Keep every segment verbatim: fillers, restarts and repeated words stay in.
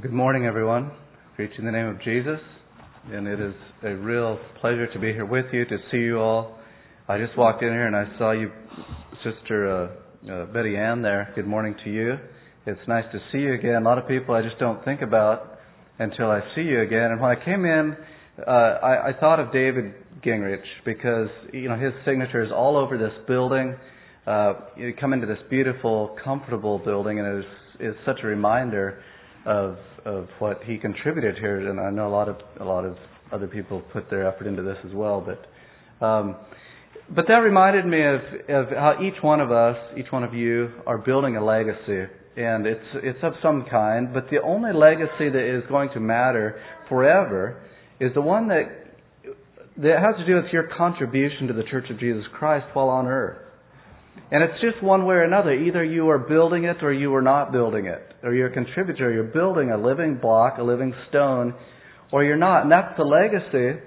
Well, good morning, everyone. Preaching the name of Jesus, and it is a real pleasure to be here with you, to see you all. I just walked in here and I saw you, Sister uh, uh, Betty Ann there. Good morning to you. It's nice to see you again. A lot of people I just don't think about until I see you again. And when I came in, uh, I, I thought of David Gingrich because you know his signature is all over this building. Uh, you come into this beautiful, comfortable building, and it is, is such a reminder of of what he contributed here. And I know a lot of a lot of other people put their effort into this as well. But um, but that reminded me of of how each one of us, each one of you, are building a legacy, and it's it's of some kind. But the only legacy that is going to matter forever is the one that that has to do with your contribution to the Church of Jesus Christ while on earth. And it's just one way or another. Either you are building it or you are not building it. Or you're a contributor. You're building a living block, a living stone, or you're not. And that's the legacy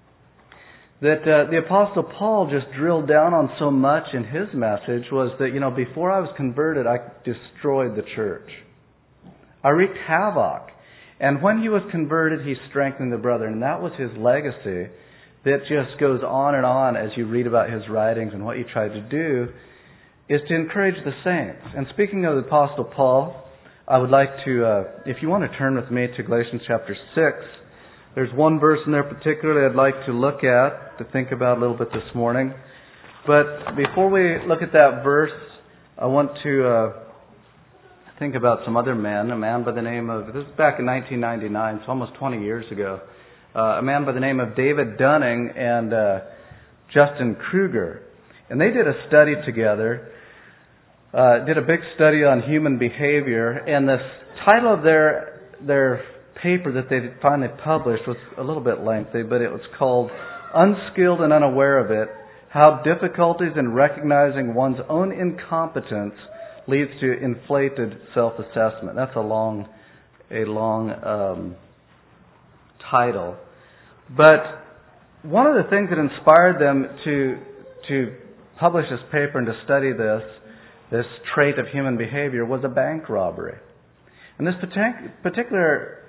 that uh, the Apostle Paul just drilled down on so much in his message, was that, you know, before I was converted, I destroyed the church. I wreaked havoc. And when he was converted, he strengthened the brethren. And that was his legacy that just goes on and on as you read about his writings and what he tried to do, is to encourage the saints. And speaking of the Apostle Paul, I would like to, uh, if you want to turn with me to Galatians chapter six, there's one verse in there particularly I'd like to look at, to think about a little bit this morning. But before we look at that verse, I want to uh, think about some other men. A man by the name of, this is back in nineteen ninety-nine, so almost twenty years ago. Uh, a man by the name of David Dunning and uh, Justin Kruger. And they did a study together. Uh, did a big study on human behavior, and the title of their their paper that they finally published was a little bit lengthy, but it was called "Unskilled and Unaware of It: How Difficulties in Recognizing One's Own Incompetence Leads to Inflated Self-Assessment." That's a long, a long um, title, but one of the things that inspired them to to publish this paper and to study this. This trait of human behavior was a bank robbery. And this particular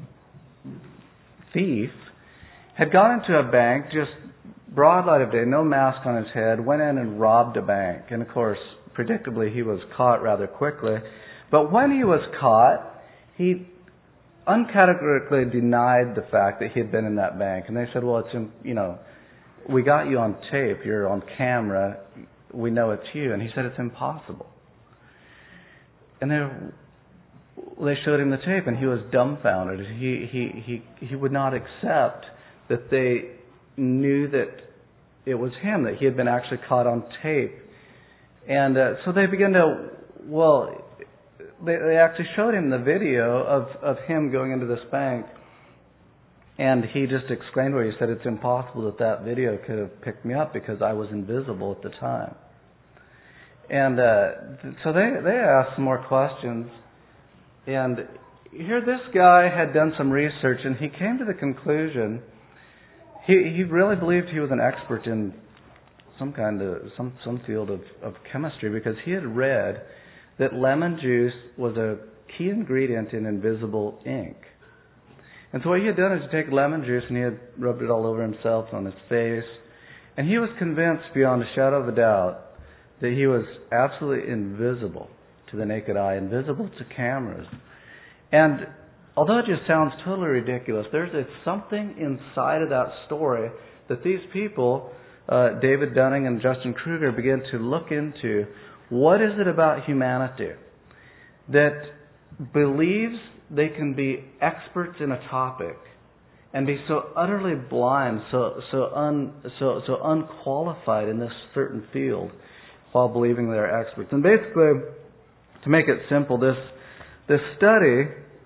thief had gone into a bank, just broad light of day, no mask on his head, went in and robbed a bank. And of course, predictably, he was caught rather quickly. But when he was caught, he uncategorically denied the fact that he had been in that bank. And they said, well, it's, you know, we got you on tape, you're on camera, we know it's you. And he said, it's impossible. And they they showed him the tape, and he was dumbfounded. He he he he would not accept that they knew that it was him, that he had been actually caught on tape. And uh, so they began to, well, they, they actually showed him the video of, of him going into this bank. And he just exclaimed where he said, it's impossible that that video could have picked me up because I was invisible at the time. And uh, so they, they asked some more questions. And here this guy had done some research, and he came to the conclusion, he, he really believed he was an expert in some kind of, some, some field of, of chemistry, because he had read that lemon juice was a key ingredient in invisible ink. And so what he had done is to take lemon juice, and he had rubbed it all over himself and on his face. And he was convinced beyond a shadow of a doubt that he was absolutely invisible to the naked eye, invisible to cameras. And although it just sounds totally ridiculous, there's something inside of that story that these people, uh, David Dunning and Justin Kruger, began to look into. What is it about humanity that believes they can be experts in a topic and be so utterly blind, so so un so so unqualified in this certain field, while believing they're experts? And basically, to make it simple, this this study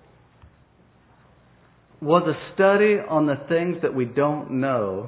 was a study on the things that we don't know,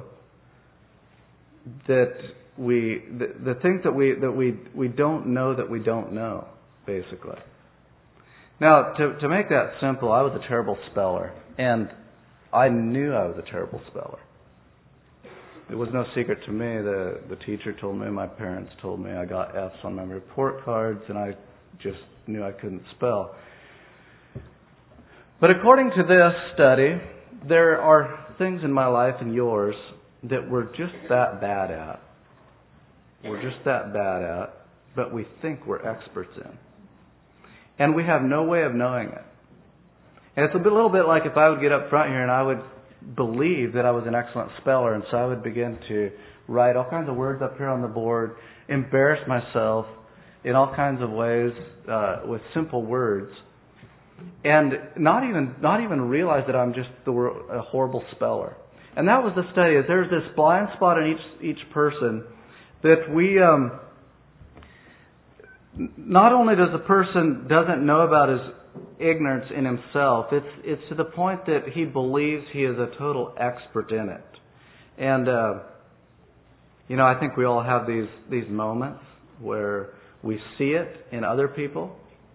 that we the, the things that we that we we don't know that we don't know, basically. Now, to, to make that simple, I was a terrible speller, and I knew I was a terrible speller. It was no secret to me. The, the teacher told me, my parents told me, I got F's on my report cards, and I just knew I couldn't spell. But according to this study, there are things in my life and yours that we're just that bad at. We're just that bad at, but we think we're experts in. And we have no way of knowing it. And it's a bit, little bit like if I would get up front here and I would believe that I was an excellent speller, and so I would begin to write all kinds of words up here on the board, embarrass myself in all kinds of ways uh, with simple words, and not even not even realize that I'm just the, a horrible speller. And that was the study. Is there's this blind spot in each each person that we um, not only does the person doesn't know about his ignorance in himself, it's it's to the point that he believes he is a total expert in it. And uh, you know, I think we all have these these moments where we see it in other people,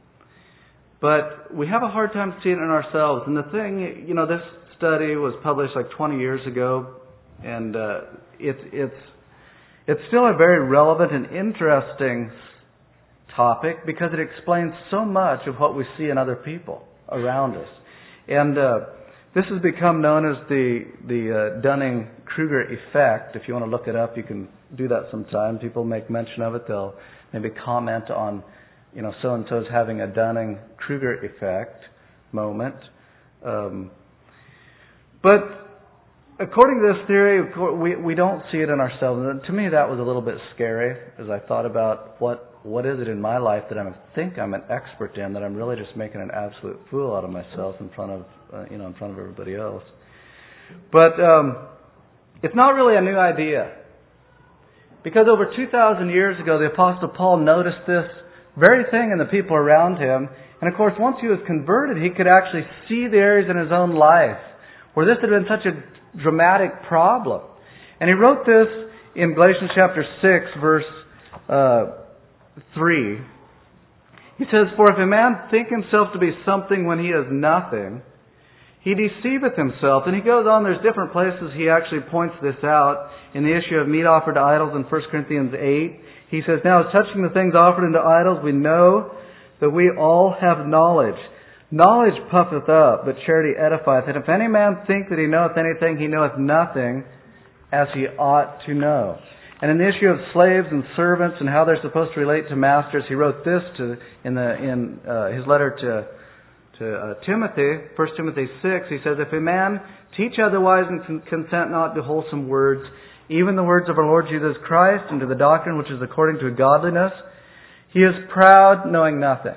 but we have a hard time seeing it in ourselves. And the thing, you know, this study was published like twenty years ago, and uh, it's it's it's still a very relevant and interesting topic because it explains so much of what we see in other people around us. And uh, this has become known as the the uh, Dunning-Kruger effect. If you want to look it up, you can do that sometime. People make mention of it. They'll maybe comment on, you know, so-and-so is having a Dunning-Kruger effect moment. Um, but according to this theory, we we don't see it in ourselves. And to me, that was a little bit scary as I thought about what what is it in my life that I think I'm an expert in, that I'm really just making an absolute fool out of myself in front of uh, you know in front of everybody else. But um, it's not really a new idea, because over two thousand years ago, the Apostle Paul noticed this very thing in the people around him. And of course, once he was converted, he could actually see the areas in his own life where this had been such a dramatic problem. And he wrote this in Galatians chapter six, verse uh, three. He says, "For if a man think himself to be something when he is nothing, he deceiveth himself." And he goes on, there's different places he actually points this out. In the issue of meat offered to idols in First Corinthians eight, he says, "Now as touching the things offered unto idols, we know that we all have knowledge. Knowledge puffeth up, but charity edifieth. And if any man think that he knoweth anything, he knoweth nothing, as he ought to know." And in the issue of slaves and servants and how they're supposed to relate to masters, he wrote this to in the in uh, his letter to to uh, Timothy, First Timothy six. He says, "If a man teach otherwise and con- consent not to wholesome words, even the words of our Lord Jesus Christ, and to the doctrine which is according to godliness, he is proud, knowing nothing,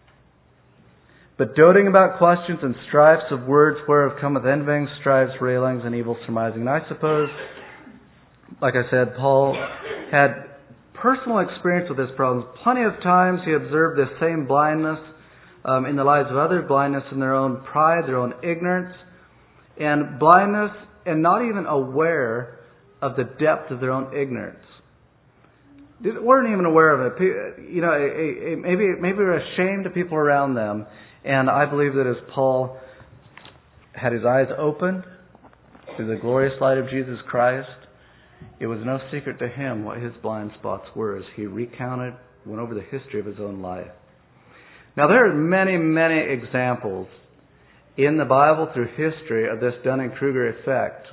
but doting about questions and strifes of words, whereof cometh envyings, strifes, railings, and evil surmising." And I suppose, like I said, Paul had personal experience with this problem. Plenty of times he observed this same blindness um, in the lives of others, blindness in their own pride, their own ignorance, and blindness and not even aware of the depth of their own ignorance. They weren't even aware of it. You know, maybe maybe they're ashamed of people around them. And I believe that as Paul had his eyes opened to the glorious light of Jesus Christ, it was no secret to him what his blind spots were as he recounted, went over the history of his own life. Now, there are many, many examples in the Bible through history of this Dunning-Kruger effect.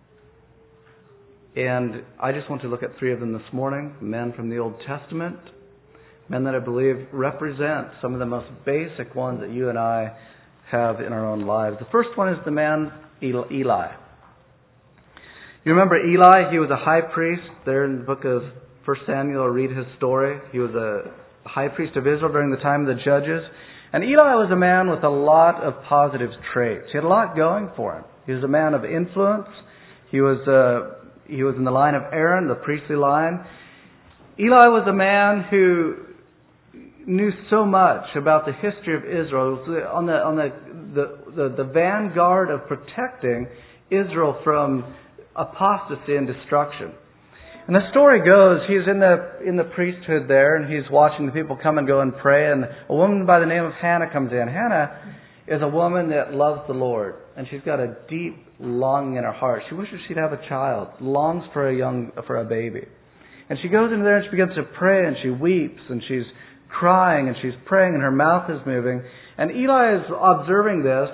And I just want to look at three of them this morning. Men from the Old Testament. Men that I believe represent some of the most basic ones that you and I have in our own lives. The first one is the man Eli. You remember Eli? He was a high priest. There in the book of First Samuel, read his story. He was a high priest of Israel during the time of the judges. And Eli was a man with a lot of positive traits. He had a lot going for him. He was a man of influence. He was uh, he was in the line of Aaron, the priestly line. Eli was a man who knew so much about the history of Israel. He was on the on the the, the, the vanguard of protecting Israel from apostasy and destruction. And the story goes, he's in the in the priesthood there, and he's watching the people come and go and pray, and a woman by the name of Hannah comes in. Hannah is a woman that loves the Lord, and she's got a deep longing in her heart. She wishes she'd have a child, longs for a young for a baby. And she goes in there and she begins to pray, and she weeps, and she's crying, and she's praying, and her mouth is moving. And Eli is observing this,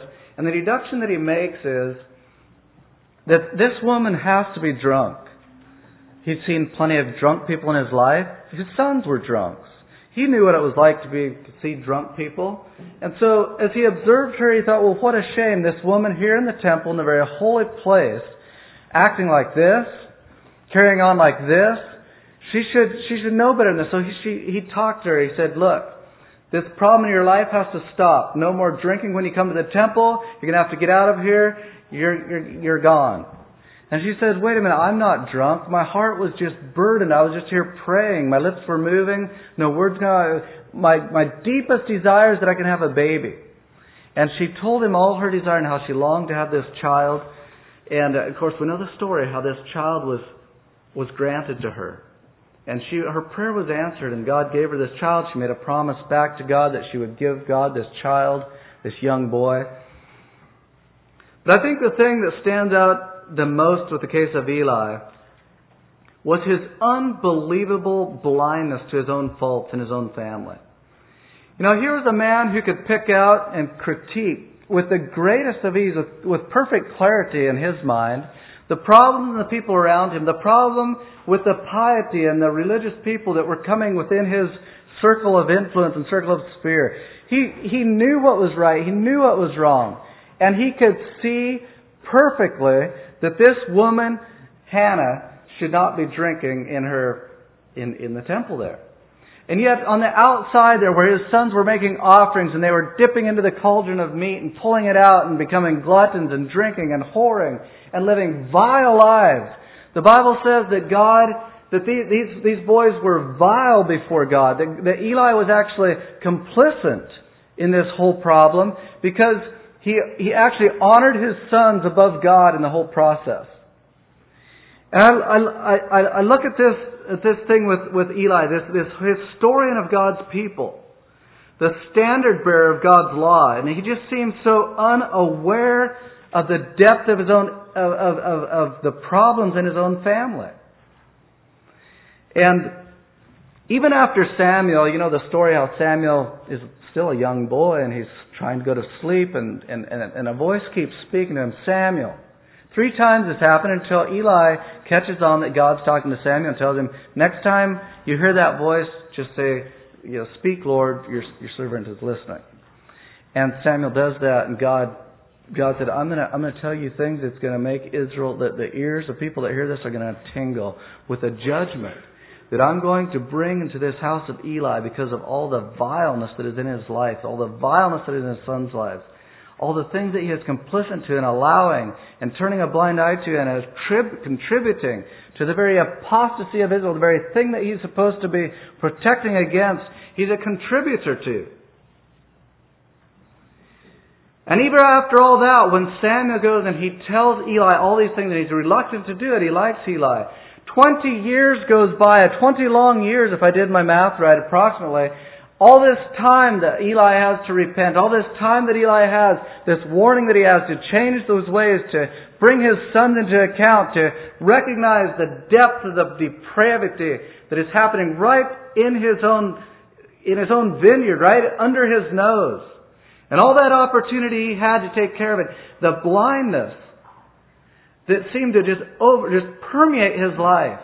And the deduction that he makes is that this woman has to be drunk. He'd seen plenty of drunk people in his life. His sons were drunks. He knew what it was like to be to see drunk people. And so as he observed her, he thought, well, what a shame, this woman here in the temple, in the very holy place, acting like this, carrying on like this. She should she should know better than this. So he, she, he talked to her. He said, look, this problem in your life has to stop. No more drinking when you come to the temple. You're going to have to get out of here. You're, you're, you're gone. And she says, wait a minute, I'm not drunk. My heart was just burdened. I was just here praying. My lips were moving. No words going out. My, my deepest desire is that I can have a baby. And she told him all her desire and how she longed to have this child. And uh, of course, we know the story, how this child was, was granted to her. And she, her prayer was answered, and God gave her this child. She made a promise back to God that she would give God this child, this young boy. But I think the thing that stands out the most with the case of Eli was his unbelievable blindness to his own faults in his own family. You know, here was a man who could pick out and critique with the greatest of ease, with, with perfect clarity in his mind, the problem in the people around him, the problem with the piety and the religious people that were coming within his circle of influence and circle of sphere. He, he knew what was right. He knew what was wrong. And he could see perfectly that this woman, Hannah, should not be drinking in her in, in the temple there. And yet on the outside there, where his sons were making offerings and they were dipping into the cauldron of meat and pulling it out and becoming gluttons and drinking and whoring and living vile lives, the Bible says that God, that these these, these boys were vile before God. That, that Eli was actually complicit in this whole problem because He he actually honored his sons above God in the whole process. And I I I, I look at this at this thing with, with Eli, this this historian of God's people, the standard bearer of God's law, and he just seems so unaware of the depth of his own of of, of, of the problems in his own family. And even after Samuel, you know the story how Samuel is still a young boy and he's trying to go to sleep and, and, and a voice keeps speaking to him, Samuel. Three times this happened until Eli catches on that God's talking to Samuel and tells him, next time you hear that voice, just say, you know, speak, Lord, your, your servant is listening. And Samuel does that, and God God said, I'm gonna I'm gonna tell you things that's gonna make Israel, that the ears of people that hear this are gonna tingle with a judgment that I'm going to bring into this house of Eli because of all the vileness that is in his life, all the vileness that is in his son's lives, all the things that he is complicit to and allowing and turning a blind eye to and is trib- contributing to the very apostasy of Israel, the very thing that he's supposed to be protecting against, he's a contributor to. And even after all that, when Samuel goes and he tells Eli all these things and he's reluctant to do it, he likes Eli. Twenty years goes by, twenty long years if I did my math right approximately. All this time that Eli has to repent, all this time that Eli has, this warning that he has to change those ways, to bring his sons into account, to recognize the depth of the depravity that is happening right in his own, in his own vineyard, right under his nose. And all that opportunity he had to take care of it. The blindness that seemed to just over, just permeate his life.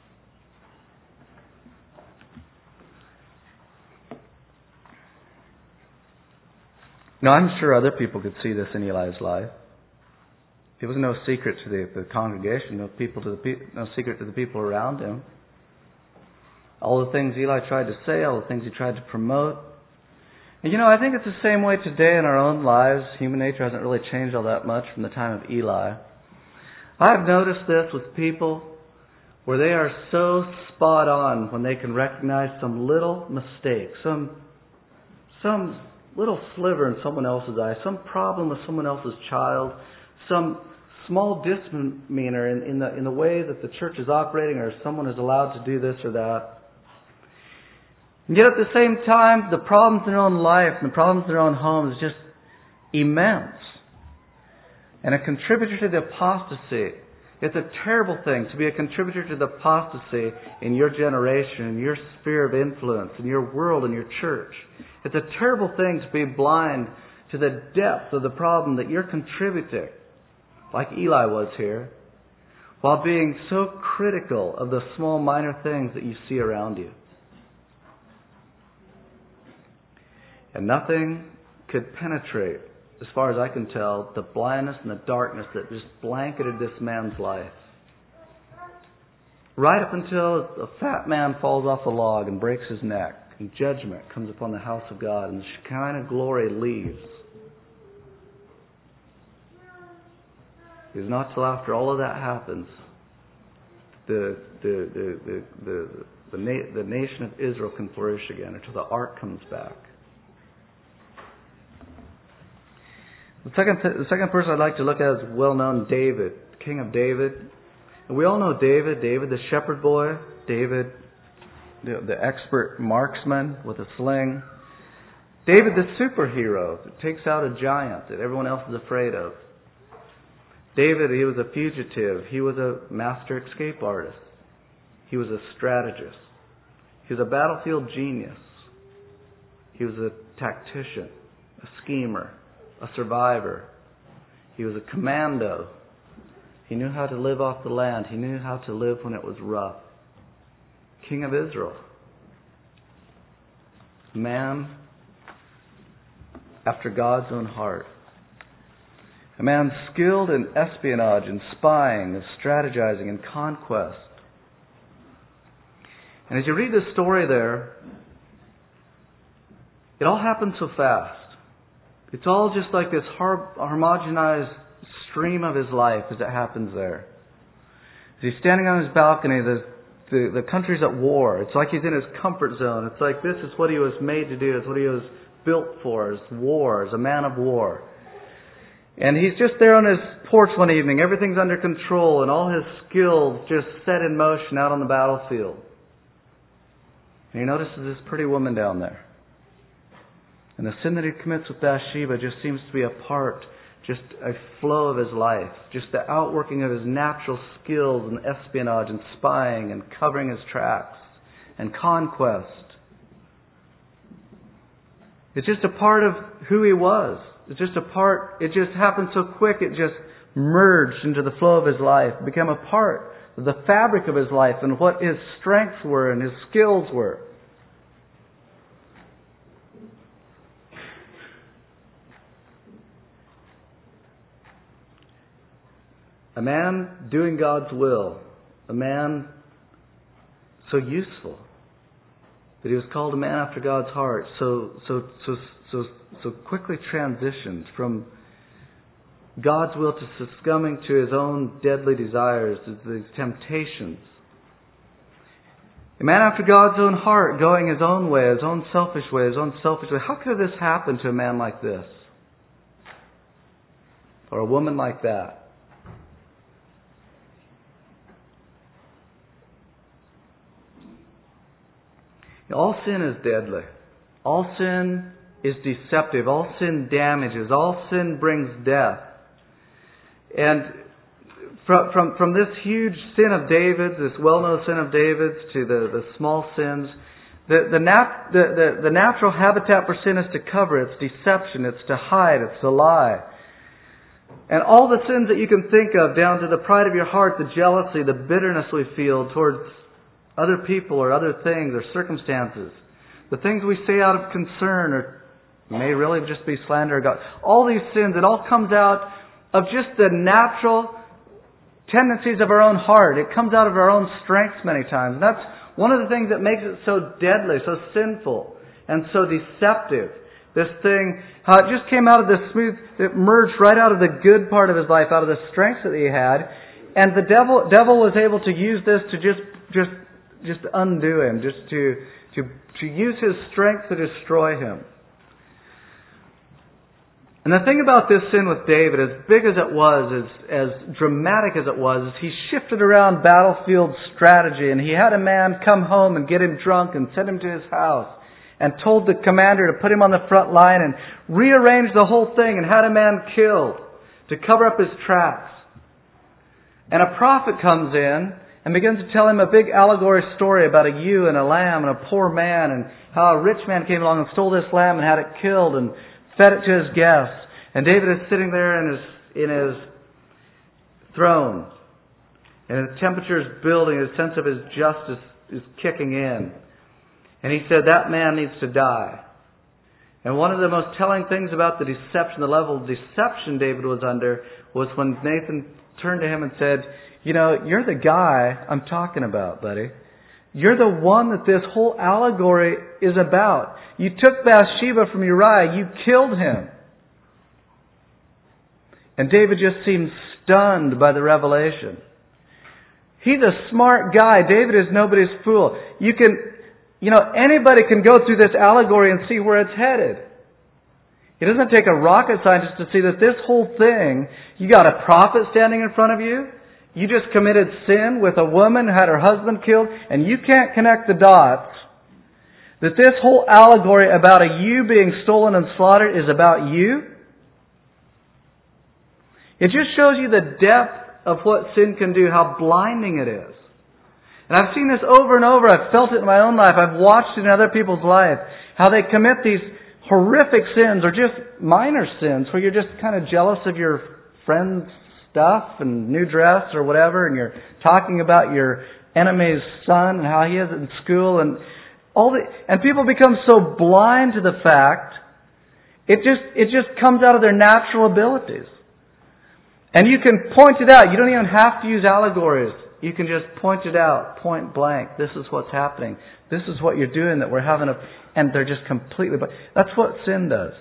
Now, I'm sure other people could see this in Eli's life. It was no secret to the, the congregation, no people to the no secret to the people around him. All the things Eli tried to say, all the things he tried to promote. And you know, I think it's the same way today in our own lives. Human nature hasn't really changed all that much from the time of Eli. I've noticed this with people where they are so spot on when they can recognize some little mistake, some some little sliver in someone else's eye, some problem with someone else's child, some small misdemeanor in, in the in the way that the church is operating, or someone is allowed to do this or that. And yet at the same time, the problems in their own life and the problems in their own homes is just immense. And a contributor to the apostasy. It's a terrible thing to be a contributor to the apostasy in your generation, in your sphere of influence, in your world, in your church. It's a terrible thing to be blind to the depth of the problem that you're contributing, like Eli was here, while being so critical of the small minor things that you see around you. And nothing could penetrate, as far as I can tell, the blindness and the darkness that just blanketed this man's life. Right up until a fat man falls off a log and breaks his neck, and judgment comes upon the house of God, and the Shekinah glory leaves. It is not till after all of that happens the the the the the, the, na- the nation of Israel can flourish again, until the ark comes back. The second the second person I'd like to look at is well known, David, King of David. And we all know David, David the shepherd boy, David the, the expert marksman with a sling. David the superhero that takes out a giant that everyone else is afraid of. David, he was a fugitive. He was a master escape artist. He was a strategist. He was a battlefield genius. He was a tactician, a schemer, a survivor. He was a commando. He knew how to live off the land. He knew how to live when it was rough. King of Israel. Man after God's own heart. A man skilled in espionage and spying and strategizing and conquest. And as you read this story there, it all happens so fast. It's all just like this homogenized stream of his life as it happens there. As he's standing on his balcony, the, the, the country's at war. It's like he's in his comfort zone. It's like this is what he was made to do. It's what he was built for, is war, as a man of war. And he's just there on his porch one evening. Everything's under control and all his skills just set in motion out on the battlefield. And he notices this pretty woman down there. And the sin that he commits with Bathsheba just seems to be a part, just a flow of his life. Just the outworking of his natural skills in espionage and spying and covering his tracks and conquest. It's just a part of who he was. It's just a part, it just happened so quick, it just merged into the flow of his life, became a part of the fabric of his life and what his strengths were and his skills were. A man doing God's will, a man so useful that he was called a man after God's heart, so so so so so quickly transitioned from God's will to succumbing to his own deadly desires, to these temptations. A man after God's own heart, going his own way, his own selfish way, his own selfish way. How could this happen to a man like this? Or a woman like that? All sin is deadly. All sin is deceptive. All sin damages. All sin brings death. And from, from, from this huge sin of David's, this well-known sin of David's, to the, the small sins, the, the, nat, the, the, the natural habitat for sin is to cover. It's deception. It's to hide. It's to lie. And all the sins that you can think of, down to the pride of your heart, the jealousy, the bitterness we feel towards other people or other things or circumstances, the things we say out of concern or may really just be slander of God. All these sins, it all comes out of just the natural tendencies of our own heart. It comes out of our own strengths many times. And that's one of the things that makes it so deadly, so sinful, and so deceptive. This thing, how it just came out of the smooth, it merged right out of the good part of his life, out of the strengths that he had. And the devil, devil was able to use this to just, just, just undo him, just to, to, to use his strength to destroy him. And the thing about this sin with David, as big as it was, as, as dramatic as it was, is he shifted around battlefield strategy, and he had a man come home and get him drunk and send him to his house, and told the commander to put him on the front line and rearrange the whole thing and had a man killed to cover up his tracks. And a prophet comes in and begins to tell him a big allegory story about a ewe and a lamb and a poor man, and how a rich man came along and stole this lamb and had it killed and fed it to his guests. And David is sitting there in his, in his throne. And his temperature is building. His sense of his justice is kicking in. And he said, that man needs to die. And one of the most telling things about the deception, the level of deception David was under, was when Nathan turned to him and said, you know, you're the guy I'm talking about, buddy. You're the one that this whole allegory is about. You took Bathsheba from Uriah. You killed him. And David just seemed stunned by the revelation. He's a smart guy. David is nobody's fool. You can, you know, anybody can go through this allegory and see where it's headed. It doesn't take a rocket scientist to see that this whole thing, you got a prophet standing in front of you, you just committed sin with a woman who had her husband killed, and you can't connect the dots. That this whole allegory about a you being stolen and slaughtered is about you. It just shows you the depth of what sin can do, how blinding it is. And I've seen this over and over. I've felt it in my own life. I've watched it in other people's life. How they commit these horrific sins or just minor sins where you're just kind of jealous of your friend's stuff and new dress or whatever, and you're talking about your enemy's son and how he is in school, and all the and people become so blind to the fact it just it just comes out of their natural abilities. And you can point it out. You don't even have to use allegories. You can just point it out, point blank. This is what's happening. This is what you're doing, that we're having a... And they're just completely... That's what sin does.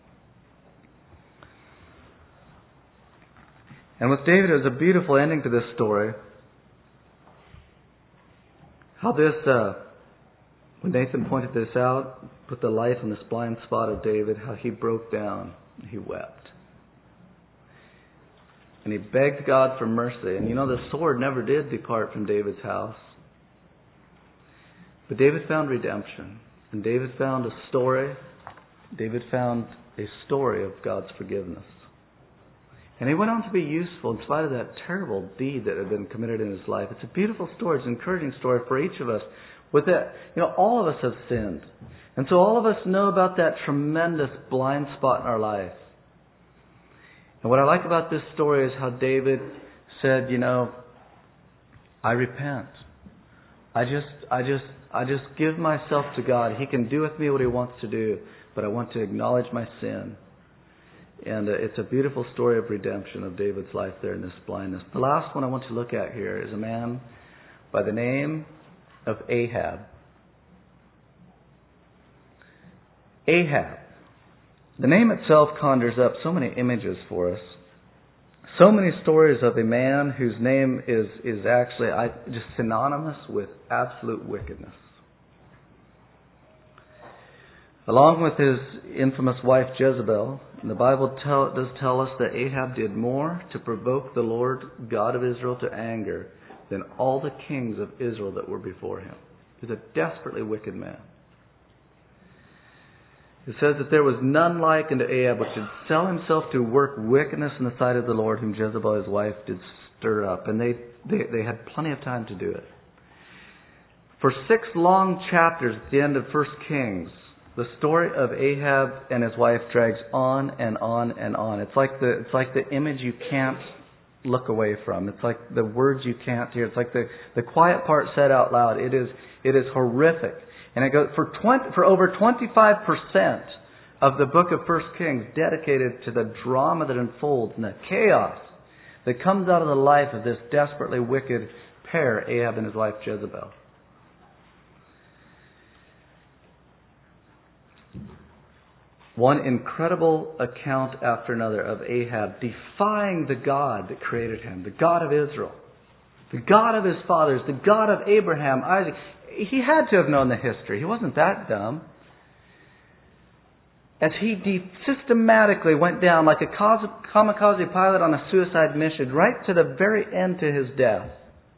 And with David, it was a beautiful ending to this story. How this... Uh, when Nathan pointed this out, put the light on this blind spot of David, how he broke down. He wept. And he begged God for mercy. And you know, the sword never did depart from David's house. But David found redemption. And David found a story. David found a story of God's forgiveness. And he went on to be useful in spite of that terrible deed that had been committed in his life. It's a beautiful story. It's an encouraging story for each of us. With that, you know, all of us have sinned. And so all of us know about that tremendous blind spot in our life. And what I like about this story is how David said, you know, I repent. I just, I just, I just give myself to God. He can do with me what He wants to do, but I want to acknowledge my sin. And uh, it's a beautiful story of redemption of David's life there in this blindness. The last one I want to look at here is a man by the name of Ahab. Ahab. The name itself conjures up so many images for us. So many stories of a man whose name is, is actually I, just synonymous with absolute wickedness. Along with his infamous wife Jezebel, the Bible tell, does tell us that Ahab did more to provoke the Lord God of Israel to anger than all the kings of Israel that were before him. He's a desperately wicked man. It says that there was none like unto Ahab, which did sell himself to work wickedness in the sight of the Lord, whom Jezebel his wife did stir up. And they, they, they had plenty of time to do it. For six long chapters at the end of First Kings, the story of Ahab and his wife drags on and on and on. It's like the it's like the image you can't look away from. It's like the words you can't hear. It's like the, the quiet part said out loud. It is it is horrific. And it goes for twenty for over twenty-five percent of the book of First Kings dedicated to the drama that unfolds and the chaos that comes out of the life of this desperately wicked pair, Ahab and his wife Jezebel. One incredible account after another of Ahab defying the God that created him, the God of Israel, the God of his fathers, the God of Abraham, Isaac. He had to have known the history. He wasn't that dumb. As he de- systematically went down like a kamikaze pilot on a suicide mission, right to the very end to his death,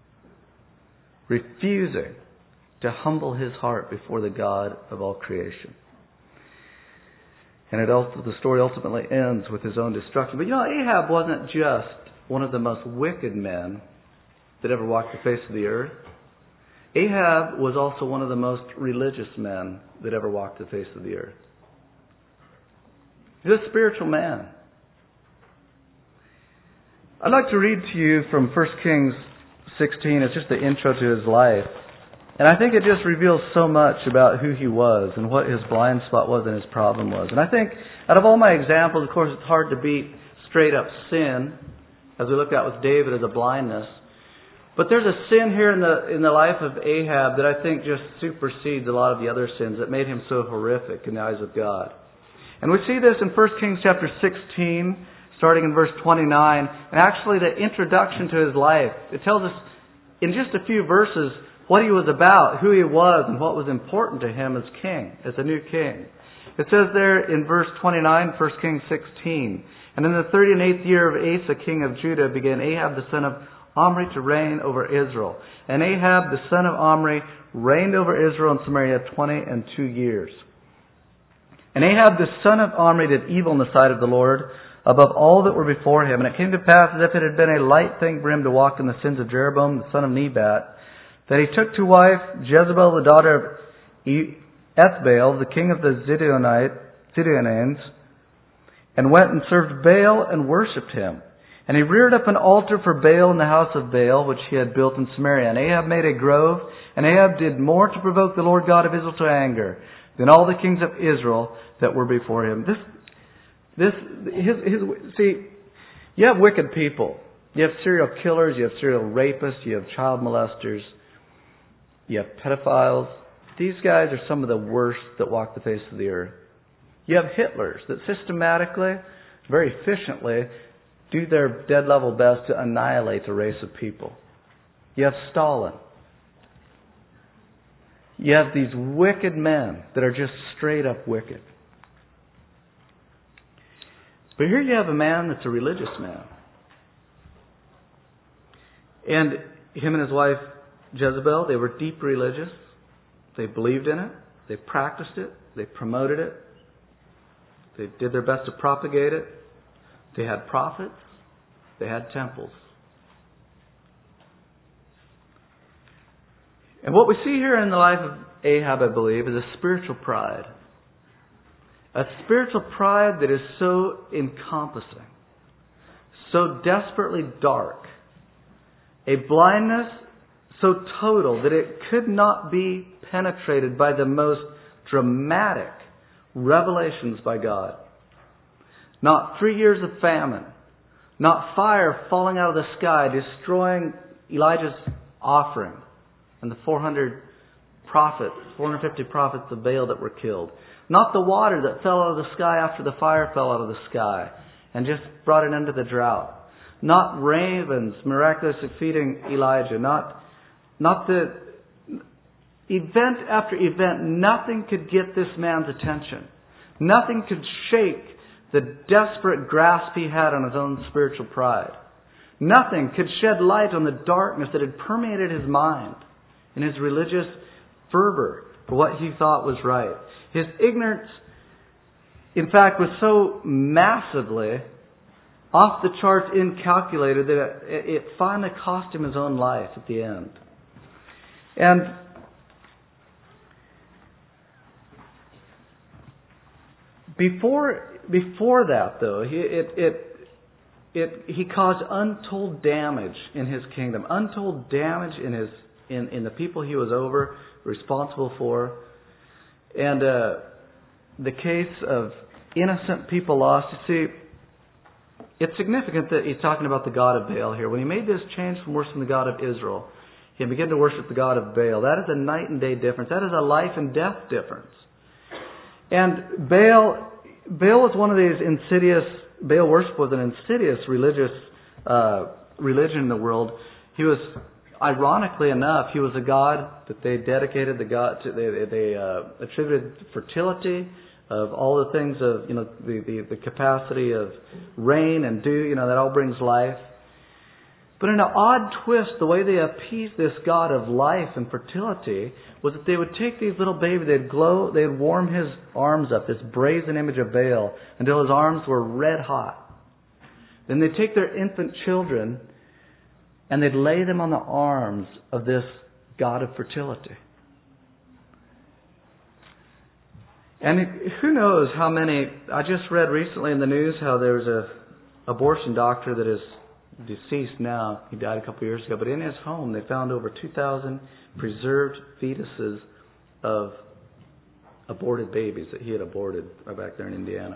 refusing to humble his heart before the God of all creation. And it also, the story ultimately ends with his own destruction. But you know, Ahab wasn't just one of the most wicked men that ever walked the face of the earth. Ahab was also one of the most religious men that ever walked the face of the earth. He's a spiritual man. I'd like to read to you from First Kings sixteen. It's just the intro to his life. And I think it just reveals so much about who he was and what his blind spot was and his problem was. And I think out of all my examples, of course, it's hard to beat straight up sin, as we looked at with David as a blindness. But there's a sin here in the in the life of Ahab that I think just supersedes a lot of the other sins that made him so horrific in the eyes of God. And we see this in First Kings chapter sixteen, starting in verse twenty-nine. And actually the introduction to his life, it tells us in just a few verses what he was about, who he was, and what was important to him as king, as a new king. It says there in verse twenty-nine, First Kings sixteen, and in the thirty and eighth year of Asa, king of Judah, began Ahab the son of Omri to reign over Israel. And Ahab the son of Omri reigned over Israel and Samaria twenty and two years. And Ahab the son of Omri did evil in the sight of the Lord above all that were before him. And it came to pass, as if it had been a light thing for him to walk in the sins of Jeroboam the son of Nebat, that he took to wife Jezebel the daughter of Ethbaal, the king of the Zidonians, and went and served Baal and worshipped him. And he reared up an altar for Baal in the house of Baal, which he had built in Samaria. And Ahab made a grove, and Ahab did more to provoke the Lord God of Israel to anger than all the kings of Israel that were before him. This, this, his, his, see, you have wicked people. You have serial killers, you have serial rapists, you have child molesters, you have pedophiles. These guys are some of the worst that walk the face of the earth. You have Hitlers that systematically, very efficiently, do their dead level best to annihilate a race of people. You have Stalin. You have these wicked men that are just straight up wicked. But here you have a man that's a religious man. And him and his wife Jezebel, they were deep religious. They believed in it. They practiced it. They promoted it. They did their best to propagate it. They had prophets. They had temples. And what we see here in the life of Ahab, I believe, is a spiritual pride. A spiritual pride that is so encompassing, so desperately dark, a blindness so total that it could not be penetrated by the most dramatic revelations by God. Not three years of famine. Not fire falling out of the sky, destroying Elijah's offering and the four hundred prophets, four hundred fifty prophets of Baal that were killed. Not the water that fell out of the sky after the fire fell out of the sky and just brought an end to the drought. Not ravens miraculously feeding Elijah. Not, not the event after event. Nothing could get this man's attention. Nothing could shake the desperate grasp he had on his own spiritual pride. Nothing could shed light on the darkness that had permeated his mind and his religious fervor for what he thought was right. His ignorance, in fact, was so massively off the charts, incalculated, that it, it finally cost him his own life at the end. And before before that, though, he, it it it he caused untold damage in his kingdom, untold damage in his in, in the people he was over, responsible for, and uh, the case of innocent people lost. You see, it's significant that he's talking about the God of Baal here. When he made this change from worshiping the God of Israel, he began to worship the God of Baal. That is a night and day difference. That is a life and death difference. And Baal, Baal was one of these insidious, Baal worship was an insidious religious uh, religion in the world. He was, ironically enough, he was a god that they dedicated the god to. They, they uh, attributed fertility, of all the things of, you know, the, the, the capacity of rain and dew, you know, that all brings life. But in an odd twist, the way they appeased this god of life and fertility was that they would take these little babies, they'd glow, they'd warm his arms up, this brazen image of Baal, until his arms were red hot. Then they'd take their infant children and they'd lay them on the arms of this god of fertility. And who knows how many, I just read recently in the news how there was a abortion doctor that is deceased now. He died a couple of years ago. But in his home, they found over two thousand preserved fetuses of aborted babies that he had aborted right back there in Indiana.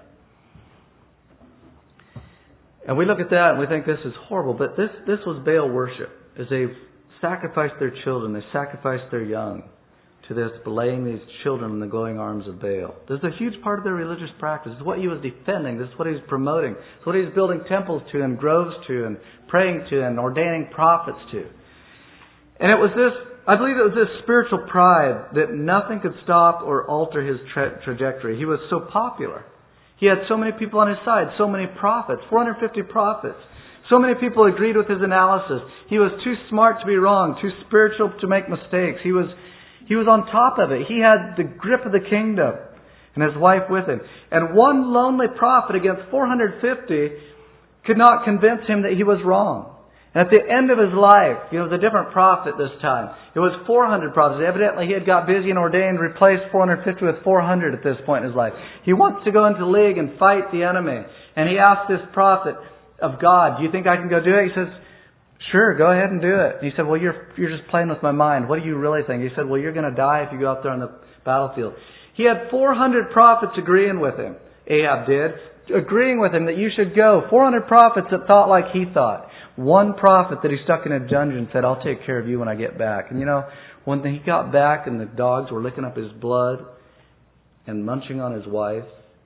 And we look at that and we think this is horrible. But this, this was Baal worship. As they sacrificed their children, they sacrificed their young to this, laying these children in the glowing arms of Baal. This is a huge part of their religious practice. This is what he was defending. This is what he was promoting. This is what he was building temples to and groves to and praying to and ordaining prophets to. And it was this, I believe it was this spiritual pride that nothing could stop or alter his tra- trajectory. He was so popular. He had so many people on his side, so many prophets, four hundred fifty prophets. So many people agreed with his analysis. He was too smart to be wrong, too spiritual to make mistakes. He was He was on top of it. He had the grip of the kingdom and his wife with him. And one lonely prophet against four hundred fifty could not convince him that he was wrong. And at the end of his life, you know, it was a different prophet this time. It was four hundred prophets. Evidently he had got busy and ordained, replaced four hundred fifty with four hundred at this point in his life. He wants to go into league and fight the enemy. And he asked this prophet of God, do you think I can go do it? He says, sure, go ahead and do it. And he said, well, you're you're just playing with my mind. What do you really think? He said, well, you're going to die if you go out there on the battlefield. He had four hundred prophets agreeing with him. Ahab did. Agreeing with him that you should go. four hundred prophets that thought like he thought. One prophet that he stuck in a dungeon said, I'll take care of you when I get back. And you know, when he got back and the dogs were licking up his blood and munching on his wife,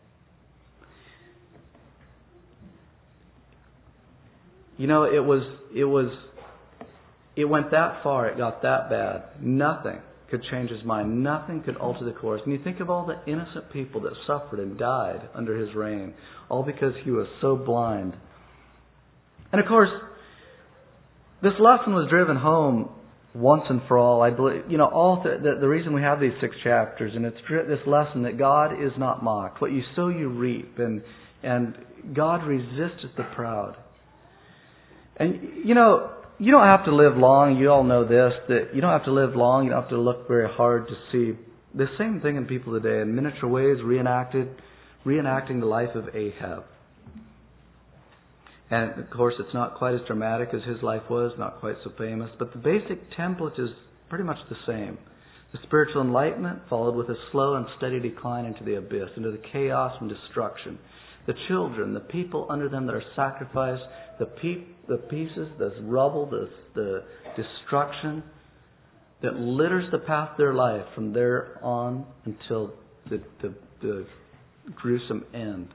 you know, it was, it was, it went that far, it got that bad. Nothing could change his mind. Nothing could alter the course. And you think of all the innocent people that suffered and died under his reign, all because he was so blind. And of course, this lesson was driven home once and for all. I believe, you know, all th- the, the reason we have these six chapters, and it's this lesson that God is not mocked. What you sow, you reap, and and God resisteth the proud. And, you know, you don't have to live long. You all know this, that you don't have to live long. You don't have to look very hard to see the same thing in people today in miniature ways reenacted, reenacting the life of Ahab. And, of course, it's not quite as dramatic as his life was, not quite so famous. But the basic template is pretty much the same. The spiritual enlightenment followed with a slow and steady decline into the abyss, into the chaos and destruction. The children, the people under them that are sacrificed, the pe- the pieces, the rubble, the, the destruction that litters the path of their life from there on until the, the, the gruesome end.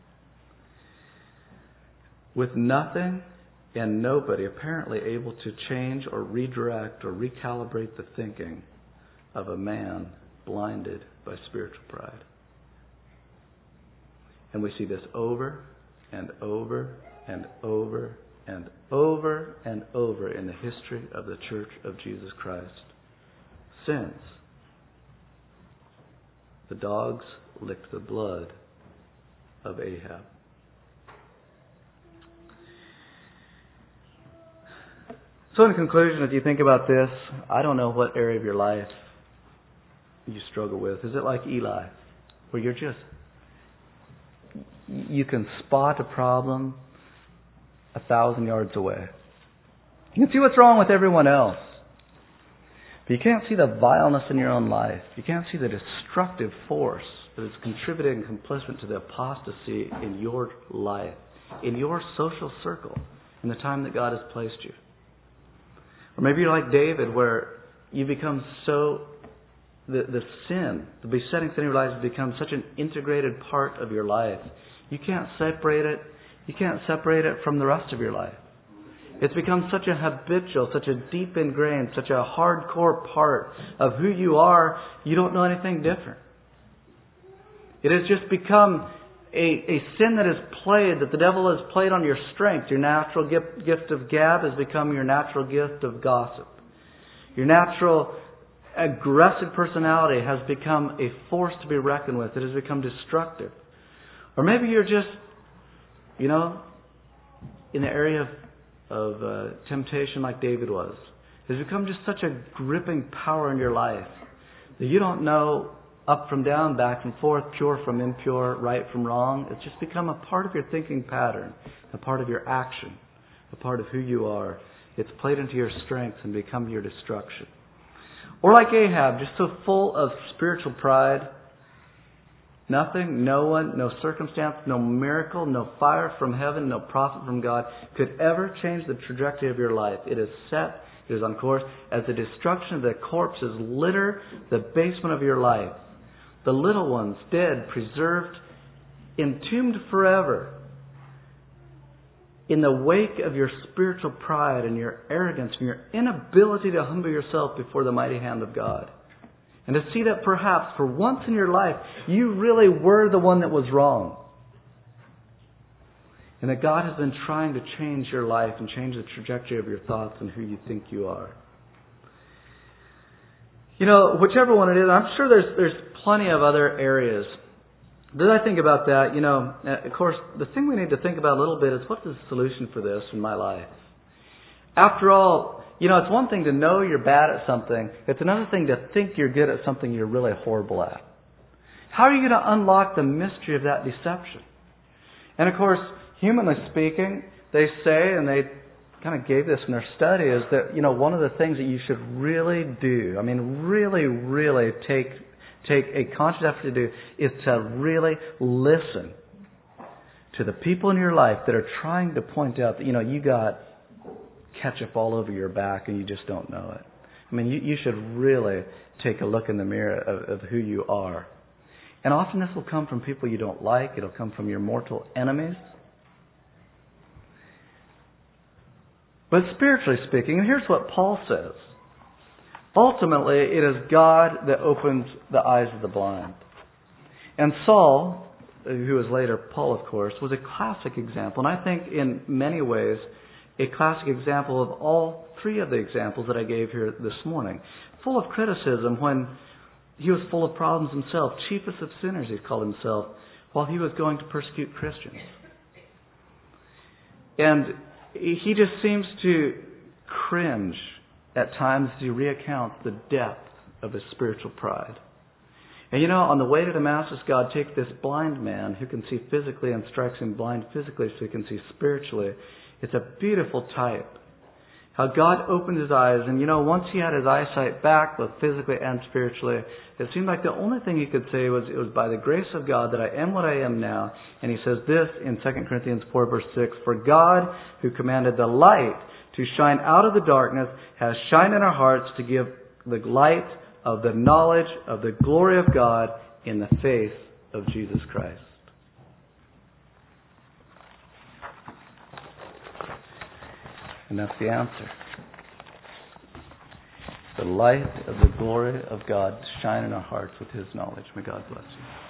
With nothing and nobody apparently able to change or redirect or recalibrate the thinking of a man blinded by spiritual pride. And we see this over and over and over and over and over in the history of the Church of Jesus Christ. Since the dogs licked the blood of Ahab. So in conclusion, if you think about this, I don't know what area of your life you struggle with. Is it like Eli, where you're just, you can spot a problem a thousand yards away. You can see what's wrong with everyone else. But you can't see the vileness in your own life. You can't see the destructive force that is contributing and complicit to the apostasy in your life, in your social circle, in the time that God has placed you. Or maybe you're like David, where you become so, the, the sin, the besetting sin in your life has become such an integrated part of your life. You can't separate it. You can't separate it from the rest of your life. It's become such a habitual, such a deep ingrained, such a hardcore part of who you are, you don't know anything different. It has just become a, a sin that is played, that the devil has played on your strength. Your natural gift, gift of gab has become your natural gift of gossip. Your natural aggressive personality has become a force to be reckoned with. It has become destructive. Or maybe you're just, you know, in the area of, of uh, temptation like David was. It has become just such a gripping power in your life that you don't know up from down, back and forth, pure from impure, right from wrong. It's just become a part of your thinking pattern, a part of your action, a part of who you are. It's played into your strengths and become your destruction. Or like Ahab, just so full of spiritual pride, nothing, no one, no circumstance, no miracle, no fire from heaven, no prophet from God could ever change the trajectory of your life. It is set, it is on course. As the destruction of the corpses litter the basement of your life, the little ones dead, preserved, entombed forever, in the wake of your spiritual pride and your arrogance and your inability to humble yourself before the mighty hand of God. And to see that perhaps for once in your life, you really were the one that was wrong. And that God has been trying to change your life and change the trajectory of your thoughts and who you think you are. You know, whichever one it is, I'm sure there's there's plenty of other areas. As I think about that, you know, of course, the thing we need to think about a little bit is what's the solution for this in my life? After all, you know, it's one thing to know you're bad at something. It's another thing to think you're good at something you're really horrible at. How are you going to unlock the mystery of that deception? And of course, humanly speaking, they say, and they kind of gave this in their study, is that, you know, one of the things that you should really do, I mean, really, really take take a conscious effort to do, is to really listen to the people in your life that are trying to point out that, you know, you got ketchup all over your back and you just don't know it. I mean, you, you should really take a look in the mirror of, of who you are. And often this will come from people you don't like. It'll come from your mortal enemies. But spiritually speaking, and here's what Paul says. Ultimately, it is God that opens the eyes of the blind. And Saul, who was later Paul, of course, was a classic example. And I think in many ways, a classic example of all three of the examples that I gave here this morning. Full of criticism when he was full of problems himself. Chiefest of sinners, he called himself, while he was going to persecute Christians. And he just seems to cringe at times as he recounts the depth of his spiritual pride. And you know, on the way to Damascus, God takes this blind man who can see physically and strikes him blind physically so he can see spiritually. It's a beautiful type. How God opened his eyes, and you know, once he had his eyesight back, both physically and spiritually, it seemed like the only thing he could say was, it was by the grace of God that I am what I am now. And he says this in Second Corinthians four, verse six, for God, who commanded the light to shine out of the darkness, has shined in our hearts to give the light of the knowledge of the glory of God in the face of Jesus Christ. And that's the answer. The light of the glory of God to shine in our hearts with His knowledge. May God bless you.